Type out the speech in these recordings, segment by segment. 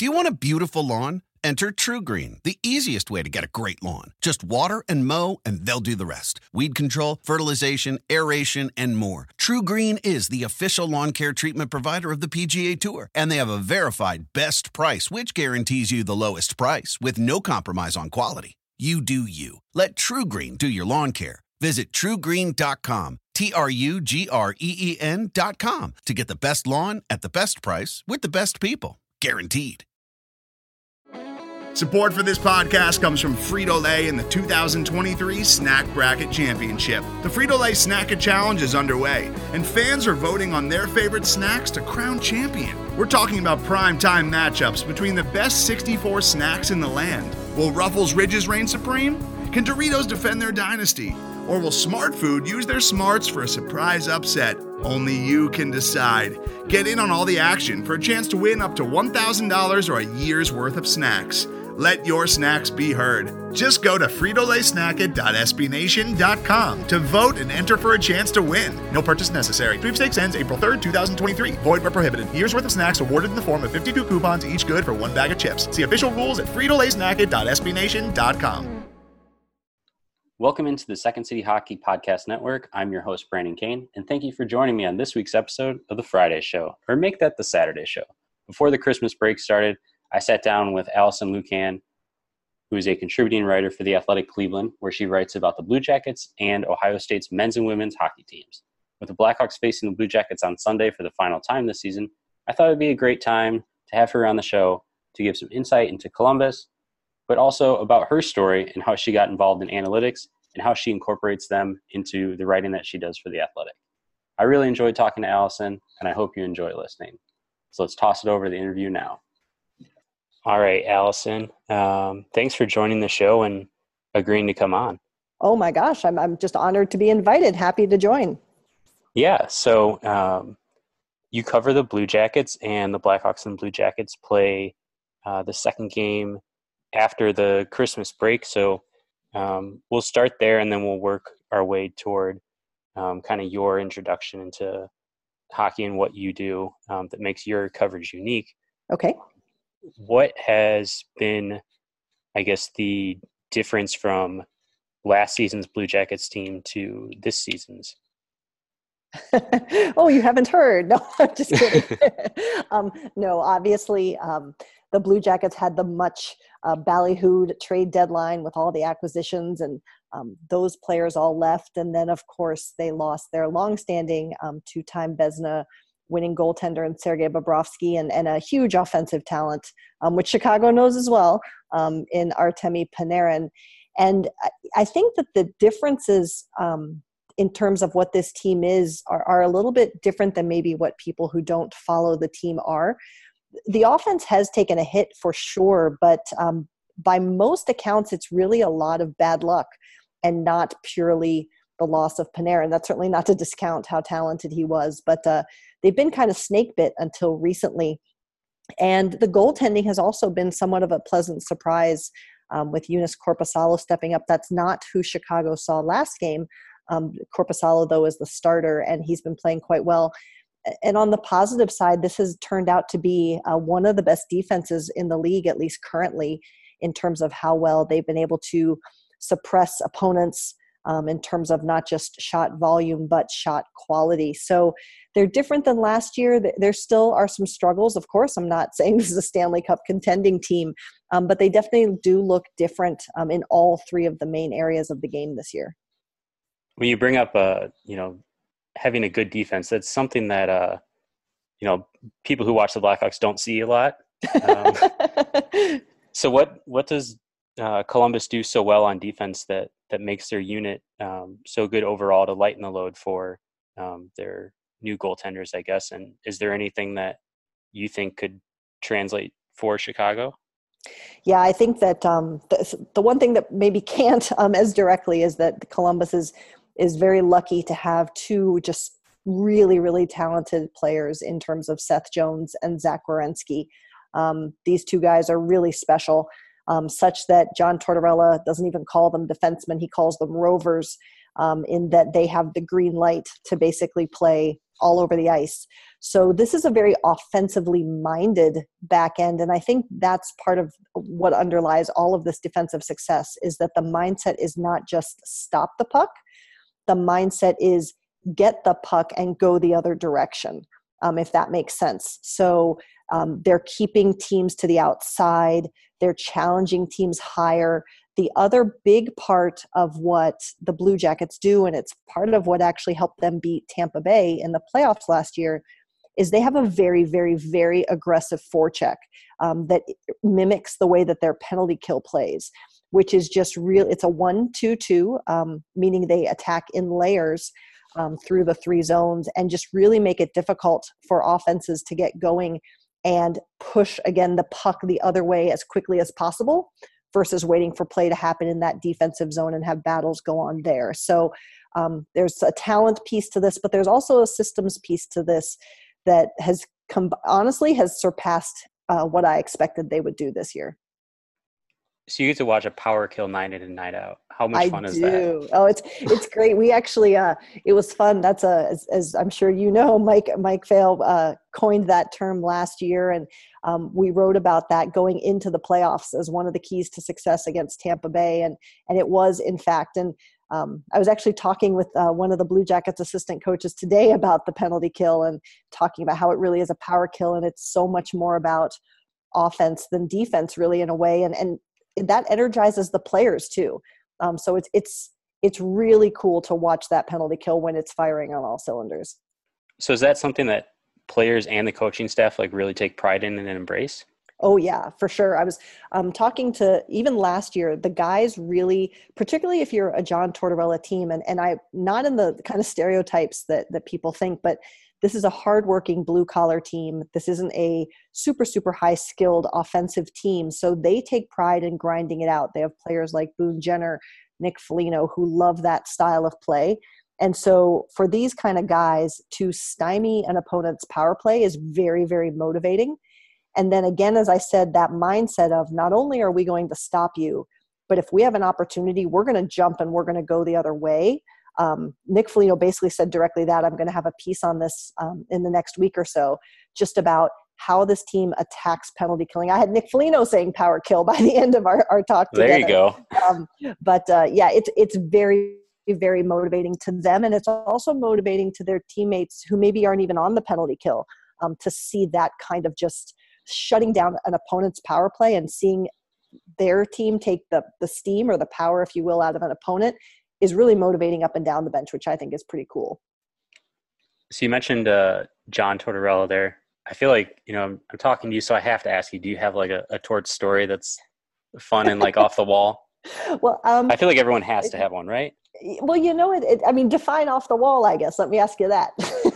Do you want a beautiful lawn? Enter TruGreen, the easiest way to get a great lawn. Just water and mow, and they'll do the rest. Weed control, fertilization, aeration, and more. TruGreen is the official lawn care treatment provider of the PGA Tour, and they have a verified best price, which guarantees you the lowest price with no compromise on quality. You do you. Let TruGreen do your lawn care. Visit TruGreen.com, TruGreen.com, to get the best lawn at the best price with the best people. Guaranteed. Support for this podcast comes from Frito-Lay and the 2023 Snack Bracket Championship. The Frito-Lay Snack-It Challenge is underway, and fans are voting on their favorite snacks to crown champion. We're talking about prime-time matchups between the best 64 snacks in the land. Will Ruffles Ridges reign supreme? Can Doritos defend their dynasty? Or will Smart Food use their smarts for a surprise upset? Only you can decide. Get in on all the action for a chance to win up to $1,000 or a year's worth of snacks. Let your snacks be heard. Just go to fritolaysnacket.sbnation.com to vote and enter for a chance to win. No purchase necessary. Sweepstakes ends April 3rd, 2023. Void where prohibited. Year's worth of snacks awarded in the form of 52 coupons, each good for one bag of chips. See official rules at fritolaysnacket.sbnation.com. Welcome into the Second City Hockey Podcast Network. I'm your host, Brandon Kane, and thank you for joining me on this week's episode of the Friday Show, or make that the Saturday Show. Before the Christmas break started, I sat down with Allison Lucan, who is a contributing writer for The Athletic Cleveland, where she writes about the Blue Jackets and Ohio State's men's and women's hockey teams. With the Blackhawks facing the Blue Jackets on Sunday for the final time this season, I thought it would be a great time to have her on the show to give some insight into Columbus, but also about her story and how she got involved in analytics and how she incorporates them into the writing that she does for The Athletic. I really enjoyed talking to Allison, and I hope you enjoy listening. So let's toss it over to the interview now. All right, Allison, thanks for joining the show and agreeing to come on. Oh my gosh, I'm just honored to be invited. Happy to join. Yeah, so you cover the Blue Jackets, and the Blackhawks and Blue Jackets play the second game after the Christmas break. So we'll start there, and then we'll work our way toward kind of your introduction into hockey and what you do that makes your coverage unique. Okay. What has been, I guess, the difference from last season's Blue Jackets team to this season's? Oh, you haven't heard. No, I'm just kidding. No, obviously, the Blue Jackets had the much ballyhooed trade deadline with all the acquisitions, and those players all left. And then, of course, they lost their longstanding two-time Vezina winning goaltender in Sergei Bobrovsky and a huge offensive talent, which Chicago knows as well, in Artemi Panarin. And I think that the differences in terms of what this team is are a little bit different than maybe what people who don't follow the team are. The offense has taken a hit for sure, but by most accounts, it's really a lot of bad luck and not purely the loss of Panarin. That's certainly not to discount how talented he was, but they've been kind of snake bit until recently. And the goaltending has also been somewhat of a pleasant surprise with Joonas Korpisalo stepping up. That's not who Chicago saw last game. Korpisalo, though, is the starter, and he's been playing quite well. And on the positive side, this has turned out to be one of the best defenses in the league, at least currently, in terms of how well they've been able to suppress opponents in terms of not just shot volume, but shot quality. So they're different than last year. There still are some struggles. Of course, I'm not saying this is a Stanley Cup contending team, but they definitely do look different in all three of the main areas of the game this year. When you bring up, having a good defense, that's something that, people who watch the Blackhawks don't see a lot. So what does Columbus do so well on defense that makes their unit so good overall to lighten the load for their new goaltenders, I guess? And is there anything that you think could translate for Chicago? Yeah, I think that the one thing that maybe can't as directly is that Columbus is very lucky to have two just really, really talented players in terms of Seth Jones and Zach Werenski. These two guys are really special, such that John Tortorella doesn't even call them defensemen. He calls them rovers, in that they have the green light to basically play all over the ice. So this is a very offensively minded back end. And I think that's part of what underlies all of this defensive success, is that the mindset is not just stop the puck. The mindset is get the puck and go the other direction, if that makes sense. So they're keeping teams to the outside. They're challenging teams higher. The other big part of what the Blue Jackets do, and it's part of what actually helped them beat Tampa Bay in the playoffs last year, is they have a very, very, very aggressive forecheck that mimics the way that their penalty kill plays, which is just real. It's a 1-2-2, meaning they attack in layers through the three zones and just really make it difficult for offenses to get going and push, again, the puck the other way as quickly as possible versus waiting for play to happen in that defensive zone and have battles go on there. So there's a talent piece to this, but there's also a systems piece to this that has honestly has surpassed what I expected they would do this year. So you get to watch a power kill night in and night out. How much fun is that? Oh, it's great. We actually, it was fun. That's as I'm sure you know, Mike Vail coined that term last year. And we wrote about that going into the playoffs as one of the keys to success against Tampa Bay. And it was, in fact, and I was actually talking with one of the Blue Jackets assistant coaches today about the penalty kill and talking about how it really is a power kill. And it's so much more about offense than defense, really, in a way. And that energizes the players too. So it's really cool to watch that penalty kill when it's firing on all cylinders. So is that something that players and the coaching staff like really take pride in and embrace? Oh yeah, for sure. I was talking to, even last year, the guys really, particularly if you're a John Tortorella team, and I, not in the kind of stereotypes that people think, but this is a hardworking blue collar team. This isn't a super, super high skilled offensive team. So they take pride in grinding it out. They have players like Boone Jenner, Nick Foligno, who love that style of play. And so for these kind of guys to stymie an opponent's power play is very, very motivating. And then again, as I said, that mindset of not only are we going to stop you, but if we have an opportunity, we're going to jump and we're going to go the other way. Nick Foligno basically said directly that I'm going to have a piece on this in the next week or so, just about how this team attacks penalty killing. I had Nick Foligno saying power kill by the end of our talk together. There you go. Yeah, it's very, very motivating to them. And it's also motivating to their teammates who maybe aren't even on the penalty kill to see that kind of just shutting down an opponent's power play and seeing their team take the steam or the power, if you will, out of an opponent is really motivating up and down the bench, which I think is pretty cool. So you mentioned John Tortorella there. I feel like, I'm talking to you, so I have to ask you, do you have like a Tort story that's fun and like off the wall? Well, I feel like everyone has to have one, right? Well, define off the wall, I guess. Let me ask you that.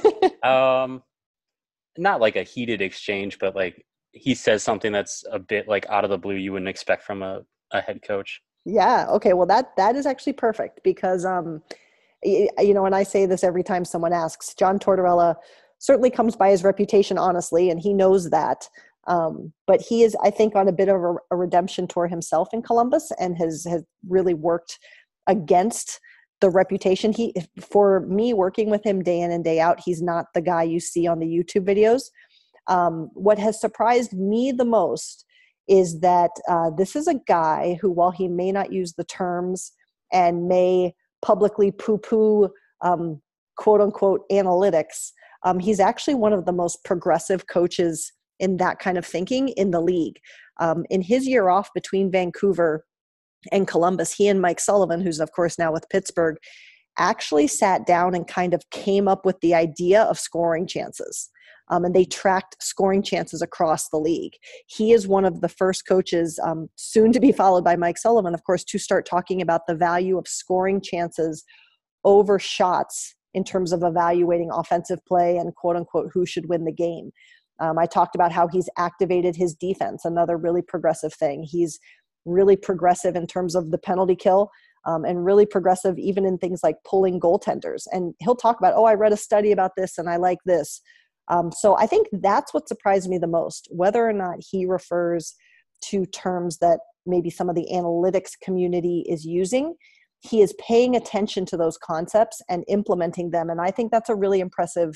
Not like a heated exchange, but like he says something that's a bit like out of the blue you wouldn't expect from a head coach. Yeah. Okay. Well, that is actually perfect because, and I say this every time someone asks, John Tortorella certainly comes by his reputation, honestly, and he knows that. But he is, I think, on a bit of a redemption tour himself in Columbus and has really worked against the reputation. For me, working with him day in and day out, he's not the guy you see on the YouTube videos. What has surprised me the most is that this is a guy who, while he may not use the terms and may publicly poo-poo quote-unquote analytics, he's actually one of the most progressive coaches in that kind of thinking in the league. In his year off between Vancouver and Columbus, he and Mike Sullivan, who's of course now with Pittsburgh, actually sat down and kind of came up with the idea of scoring chances. And they tracked scoring chances across the league. He is one of the first coaches, soon to be followed by Mike Sullivan, of course, to start talking about the value of scoring chances over shots in terms of evaluating offensive play and quote unquote, who should win the game. I talked about how he's activated his defense, another really progressive thing. He's really progressive in terms of the penalty kill and really progressive even in things like pulling goaltenders. And he'll talk about, I read a study about this and I like this. So I think that's what surprised me the most, whether or not he refers to terms that maybe some of the analytics community is using. He is paying attention to those concepts and implementing them. And I think that's a really impressive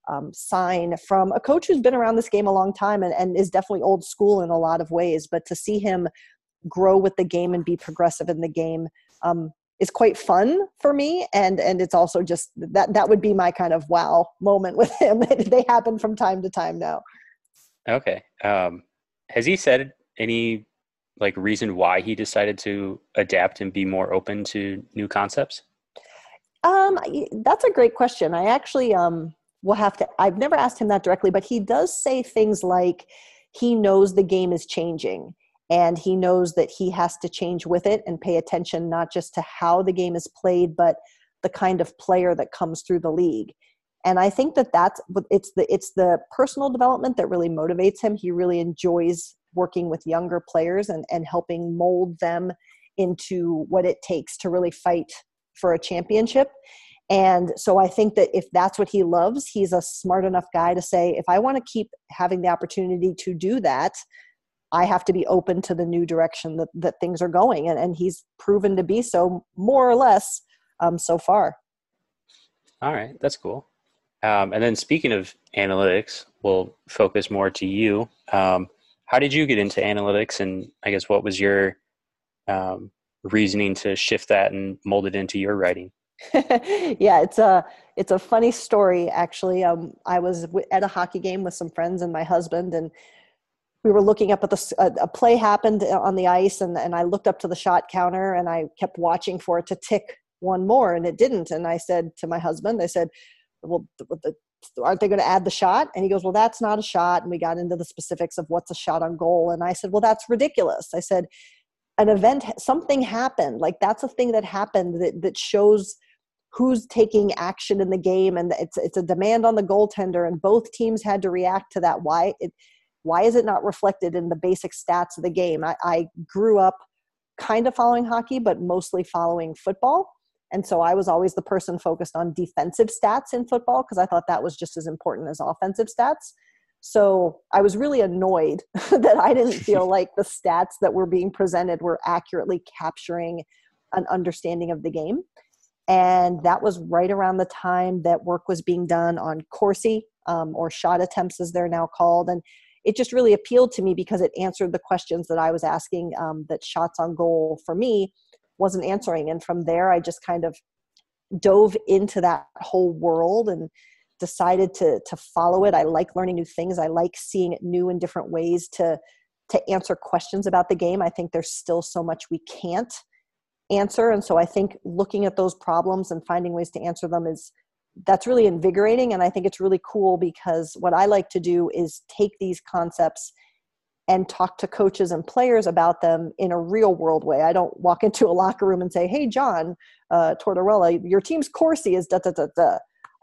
sign from a coach who's been around this game a long time and is definitely old school in a lot of ways. But to see him grow with the game and be progressive in the game is quite fun for me. And it's also just that would be my kind of wow moment with him. They happen from time to time now. Okay. Has he said any like reason why he decided to adapt and be more open to new concepts? That's a great question. I actually will have to, I've never asked him that directly, but he does say things like he knows the game is changing and he knows that he has to change with it and pay attention not just to how the game is played, but the kind of player that comes through the league. And I think it's the personal development that really motivates him. He really enjoys working with younger players and helping mold them into what it takes to really fight for a championship. And so I think that if that's what he loves, he's a smart enough guy to say, if I want to keep having the opportunity to do that, I have to be open to the new direction that things are going. And he's proven to be so, more or less, so far. All right, that's cool. And then speaking of analytics, we'll focus more to you. How did you get into analytics? And I guess what was your reasoning to shift that and mold it into your writing? Yeah, it's a funny story, actually. I was at a hockey game with some friends and my husband, and we were looking up at a play happened on the ice, and I looked up to the shot counter, and I kept watching for it to tick one more, and it didn't. And I said to my husband, I said, well, aren't they going to add the shot? And he goes, well, that's not a shot. And we got into the specifics of what's a shot on goal. And I said, well, that's ridiculous. I said, an event, something happened. Like, that's a thing that happened that shows who's taking action in the game. And it's a demand on the goaltender, and both teams had to react to that. Why is it not reflected in the basic stats of the game? I grew up kind of following hockey, but mostly following football. And so I was always the person focused on defensive stats in football because I thought that was just as important as offensive stats. So I was really annoyed that I didn't feel like the stats that were being presented were accurately capturing an understanding of the game. And that was right around the time that work was being done on Corsi, or shot attempts as they're now called. And it just really appealed to me because it answered the questions that I was asking, that shots on goal for me wasn't answering. And from there, I just kind of dove into that whole world and decided to follow it. I like learning new things. I like seeing it new in different ways to answer questions about the game. I think there's still so much we can't answer. And so I think looking at those problems and finding ways to answer them that's really invigorating. And I think it's really cool because what I like to do is take these concepts and talk to coaches and players about them in a real world way. I don't walk into a locker room and say, hey, John Tortorella, your team's Corsi is da-da-da-da.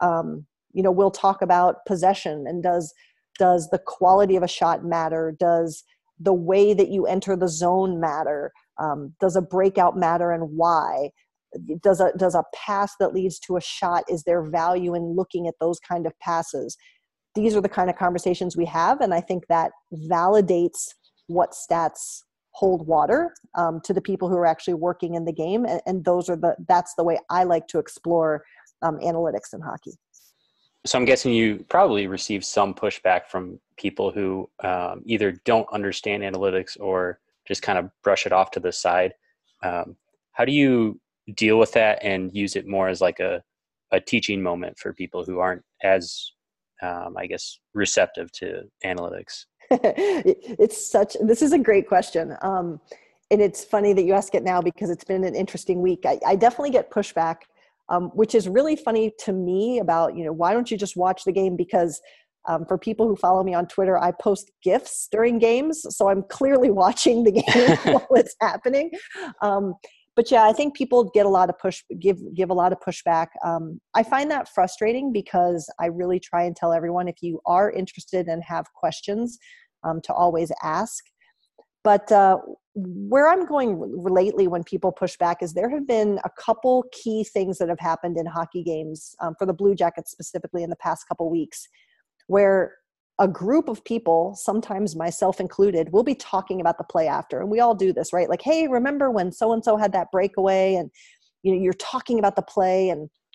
We'll talk about possession, and does the quality of a shot matter? Does the way that you enter the zone matter? Does a breakout matter, and why? Does a pass that leads to a shot, is there value in looking at those kind of passes? These are the kind of conversations we have, and I think that validates what stats hold water to the people who are actually working in the game, and that's the way I like to explore analytics in hockey. So I'm guessing you probably received some pushback from people who either don't understand analytics or just kind of brush it off to the side. How do you deal with that and use it more as like a teaching moment for people who aren't as receptive to analytics? This is a great question. And it's funny that you ask it now because it's been an interesting week. I definitely get pushback, which is really funny to me about, why don't you just watch the game? Because for people who follow me on Twitter, I post GIFs during games. So I'm clearly watching the game while it's happening. But yeah, I think people get a lot of give a lot of pushback. I find that frustrating because I really try and tell everyone, if you are interested and have questions, to always ask. But where I'm going lately when people push back is there have been a couple key things that have happened in hockey games for the Blue Jackets specifically in the past couple weeks, where a group of people, sometimes myself included, will be talking about the play after. And we all do this, right? Like, hey, remember when so-and-so had that breakaway? And, you're talking about the play. And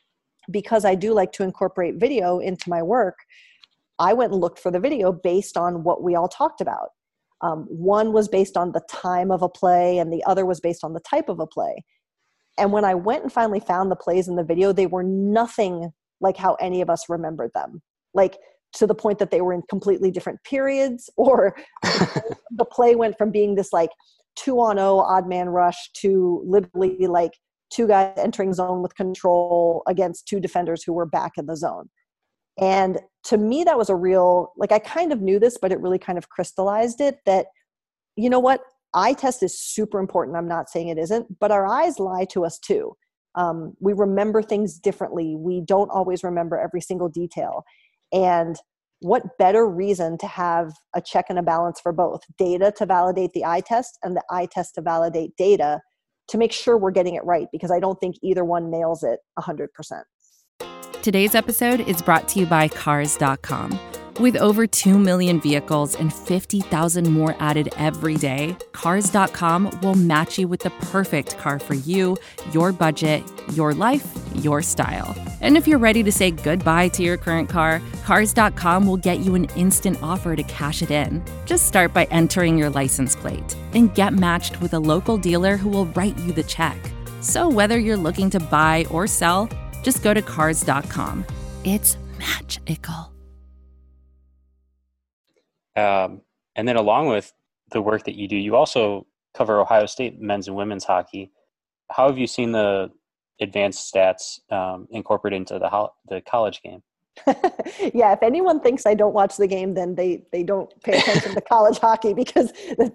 because I do like to incorporate video into my work, I went and looked for the video based on what we all talked about. One was based on the time of a play, and the other was based on the type of a play. And when I went and finally found the plays in the video, they were nothing like how any of us remembered them. Like, to the point that they were in completely different periods, or the play went from being this like 2-on-0 odd man rush to literally like two guys entering zone with control against two defenders who were back in the zone. And to me, that was a real, like, I kind of knew this, but it really kind of crystallized it that, you know what, eye test is super important. I'm not saying it isn't, but our eyes lie to us too. We remember things differently. We don't always remember every single detail. And what better reason to have a check and a balance for both data to validate the eye test and the eye test to validate data to make sure we're getting it right, because I don't think either one nails it 100%. Today's episode is brought to you by Cars.com. With over 2 million vehicles and 50,000 more added every day, Cars.com will match you with the perfect car for you, your budget, your life, your style. And if you're ready to say goodbye to your current car, Cars.com will get you an instant offer to cash it in. Just start by entering your license plate and get matched with a local dealer who will write you the check. So whether you're looking to buy or sell, just go to Cars.com. It's magical. And then along with the work that you do, you also cover Ohio State men's and women's hockey. How have you seen the advanced stats incorporated into the college game? Yeah, if anyone thinks I don't watch the game, then they don't pay attention to college hockey, because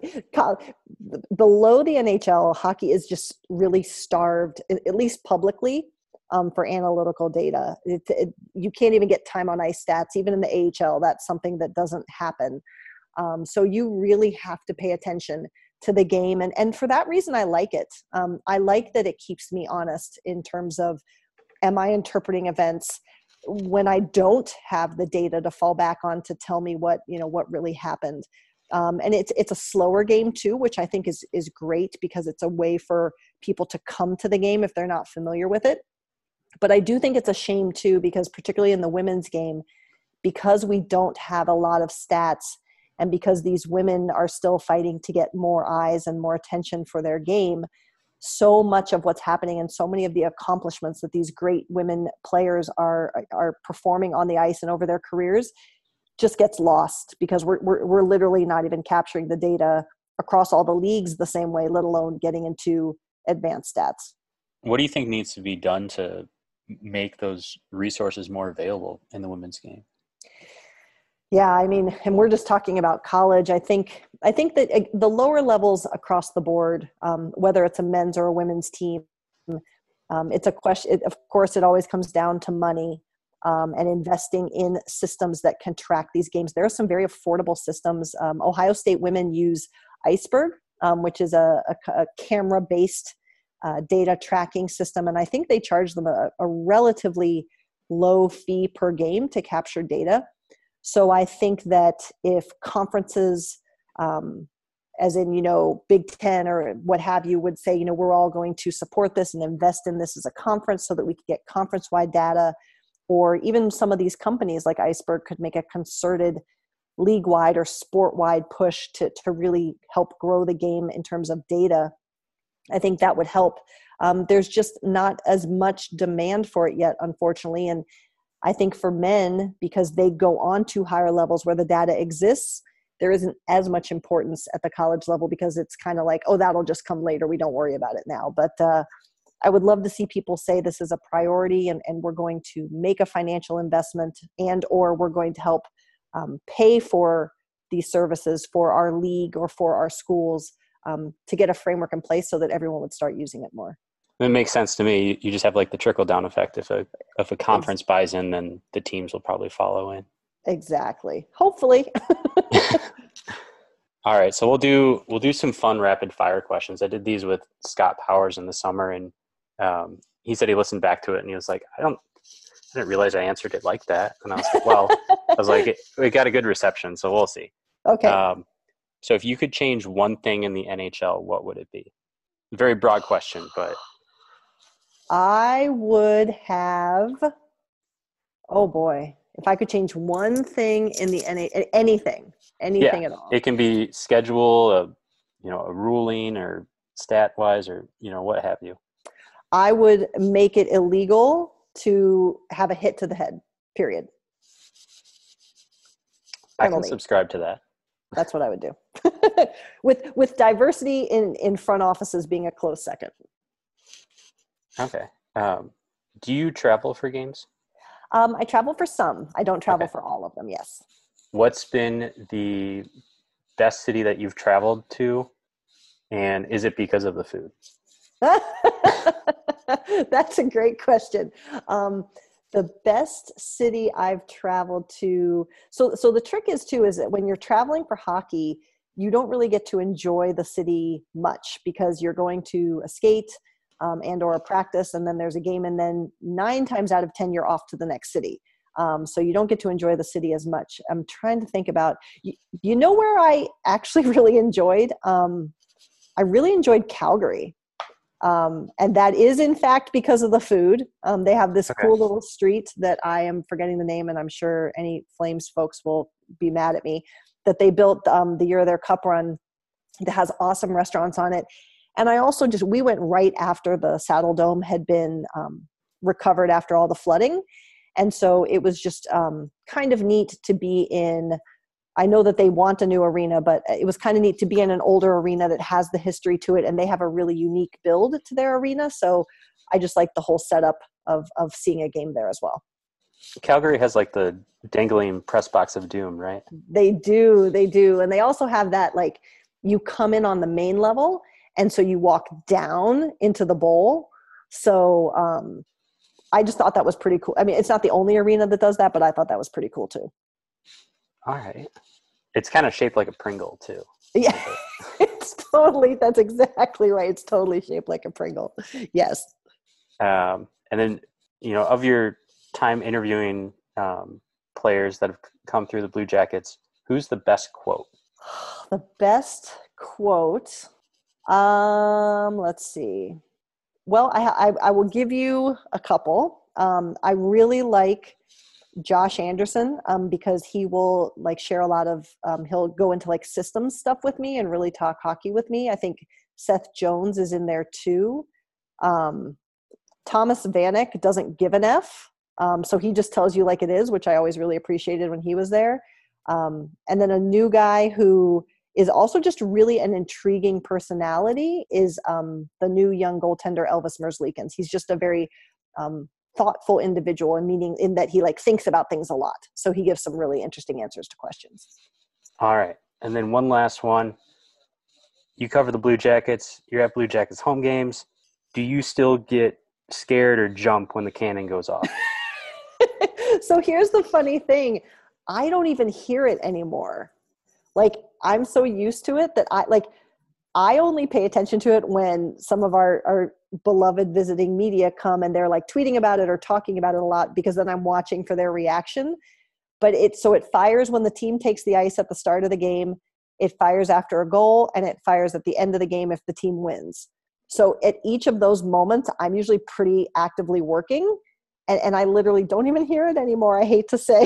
below the NHL, hockey is just really starved, at least publicly, for analytical data. You can't even get time on ice stats, even in the AHL. That's something that doesn't happen. So you really have to pay attention to the game. And for that reason, I like it. I like that it keeps me honest in terms of, am I interpreting events when I don't have the data to fall back on to tell me what really happened. And it's a slower game too, which I think is great, because it's a way for people to come to the game if they're not familiar with it. But I do think it's a shame too, because particularly in the women's game, because we don't have a lot of stats, and because these women are still fighting to get more eyes and more attention for their game, so much of what's happening and so many of the accomplishments that these great women players are performing on the ice and over their careers just gets lost, because we're literally not even capturing the data across all the leagues the same way, let alone getting into advanced stats. What do you think needs to be done to make those resources more available in the women's game? Yeah, I mean, and we're just talking about college. I think that the lower levels across the board, whether it's a men's or a women's team, it's a question. Of course, it always comes down to money and investing in systems that can track these games. There are some very affordable systems. Ohio State women use Iceberg, which is a camera-based data tracking system, and I think they charge them a relatively low fee per game to capture data. So I think that if conferences, as in, Big Ten or what have you, would say, we're all going to support this and invest in this as a conference so that we can get conference-wide data, or even some of these companies like Iceberg could make a concerted league-wide or sport-wide push to really help grow the game in terms of data, I think that would help. There's just not as much demand for it yet, unfortunately. And I think for men, because they go on to higher levels where the data exists, there isn't as much importance at the college level, because it's kind of like, oh, that'll just come later. We don't worry about it now. But I would love to see people say this is a priority, and we're going to make a financial investment, and or we're going to help pay for these services for our league or for our schools, to get a framework in place so that everyone would start using it more. It makes sense to me. You just have like the trickle down effect. If a conference buys in, then the teams will probably follow in. Exactly. Hopefully. All right. So we'll do some fun rapid fire questions. I did these with Scott Powers in the summer, and he said he listened back to it and he was like, I didn't realize I answered it like that. And I was like, well, we got a good reception, so we'll see. Okay. So if you could change one thing in the NHL, what would it be? Very broad question, but. I would have Oh boy. If I could change one thing in the anything at all. It can be schedule, a ruling or stat wise or, what have you. I would make it illegal to have a hit to the head, period. I can subscribe to that. That's what I would do. with diversity in front offices being a close second. Okay. Do you travel for games? I travel for some. I don't travel for all of them, yes. What's been the best city that you've traveled to, and is it because of the food? That's a great question. The best city I've traveled to, so the trick is that when you're traveling for hockey, you don't really get to enjoy the city much because you're going to a skate and or a practice, and then there's a game, and then 9 times out of 10 you're off to the next city. So you don't get to enjoy the city as much. I'm trying to think about, you know where I actually really enjoyed? I really enjoyed Calgary. And that is in fact because of the food. They have this cool little street that I am forgetting the name, and I'm sure any Flames folks will be mad at me, that they built the year of their cup run that has awesome restaurants on it. And I also we went right after the Saddle Dome had been recovered after all the flooding. And so it was just kind of neat to be in. I know that they want a new arena, but it was kind of neat to be in an older arena that has the history to it, and they have a really unique build to their arena. So I just like the whole setup of seeing a game there as well. Calgary has like the dangling press box of doom, right? They do. And they also have that, like, you come in on the main level, and so you walk down into the bowl. So I just thought that was pretty cool. I mean, it's not the only arena that does that, but I thought that was pretty cool too. All right. It's kind of shaped like a Pringle too. Yeah, that's exactly right. It's totally shaped like a Pringle. Yes. And then, of your time interviewing players that have come through the Blue Jackets, who's the best quote? The best quote? Let's see. Well, I will give you a couple. I really like Josh Anderson because he will share a lot of he'll go into systems stuff with me and really talk hockey with me. I think Seth Jones is in there too. Thomas Vanek doesn't give an F, so he just tells you like it is, which I always really appreciated when he was there. And then a new guy who is also just really an intriguing personality is the new young goaltender Elvis Merzlikins. He's just a very thoughtful individual, and meaning in that he thinks about things a lot. So he gives some really interesting answers to questions. All right. And then one last one. You cover the Blue Jackets. You're at Blue Jackets home games. Do you still get scared or jump when the cannon goes off? So here's the funny thing. I don't even hear it anymore. I'm so used to it that I only pay attention to it when some of our beloved visiting media come and they're tweeting about it or talking about it a lot, because then I'm watching for their reaction. But it fires when the team takes the ice at the start of the game, it fires after a goal, and it fires at the end of the game if the team wins. So at each of those moments, I'm usually pretty actively working, and I literally don't even hear it anymore. I hate to say.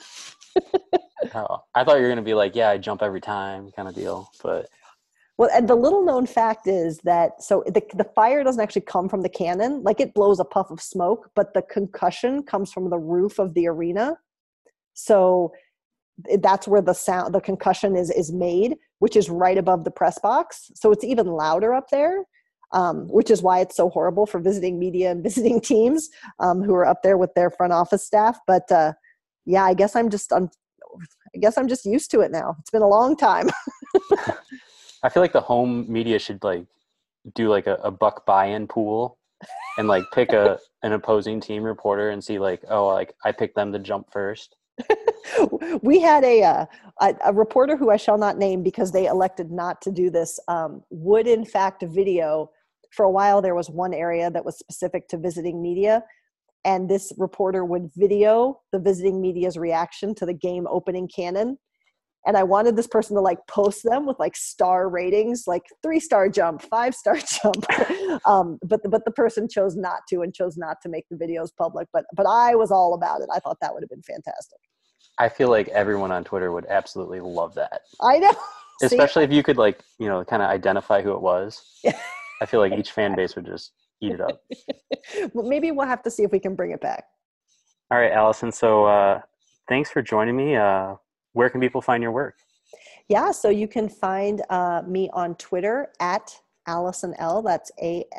Oh, I thought you were going to be I jump every time kind of deal, but... Well, and the little known fact is that, the fire doesn't actually come from the cannon. It blows a puff of smoke, but the concussion comes from the roof of the arena. So that's where the concussion is made, which is right above the press box. So it's even louder up there, which is why it's so horrible for visiting media and visiting teams who are up there with their front office staff. But yeah, I guess I'm just used to it now. It's been a long time. I feel like the home media should do a buck buy-in pool and pick an opposing team reporter and see I picked them to jump first. We had a reporter who I shall not name because they elected not to do this, would in fact video. For a while there was one area that was specific to visiting media, and this reporter would video the visiting media's reaction to the game opening cannon. And I wanted this person to like post them with like star ratings, like 3-star jump, 5-star jump. But the person chose not to make the videos public. But I was all about it. I thought that would have been fantastic. I feel like everyone on Twitter would absolutely love that. I know. Especially if you could like, you know, kind of identify who it was. I feel like each fan base would just eat it up. Well, maybe we'll have to see if we can bring it back. All right, Allison. So thanks for joining me. Where can people find your work? Yeah, so you can find me on Twitter at Allison L. That's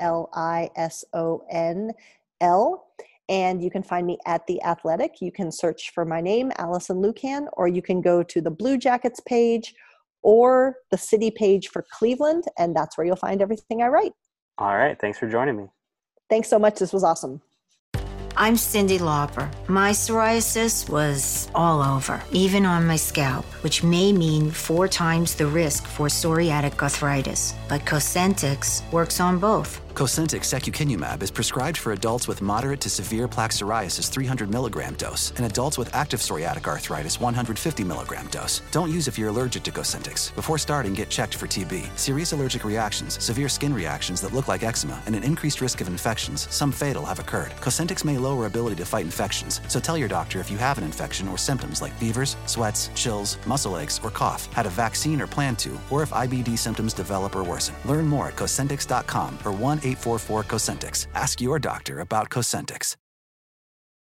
ALISONL. And you can find me at The Athletic. You can search for my name, Allison Lukan, or you can go to the Blue Jackets page or the city page for Cleveland, and that's where you'll find everything I write. All right. Thanks for joining me. Thanks so much. This was awesome. I'm Cyndi Lauper. My psoriasis was all over, even on my scalp, which may mean 4 times the risk for psoriatic arthritis. But Cosentyx works on both. Cosentyx secukinumab is prescribed for adults with moderate to severe plaque psoriasis 300 milligram dose and adults with active psoriatic arthritis 150 milligram dose. Don't use if you're allergic to Cosentyx. Before starting, get checked for TB. Serious allergic reactions, severe skin reactions that look like eczema, and an increased risk of infections, some fatal, have occurred. Cosentyx may lower ability to fight infections, so tell your doctor if you have an infection or symptoms like fevers, sweats, chills, muscle aches, or cough, had a vaccine or plan to, or if IBD symptoms develop or worsen. Learn more at Cosentyx.com or 1-844-COSENTYX. Ask your doctor about Cosentyx.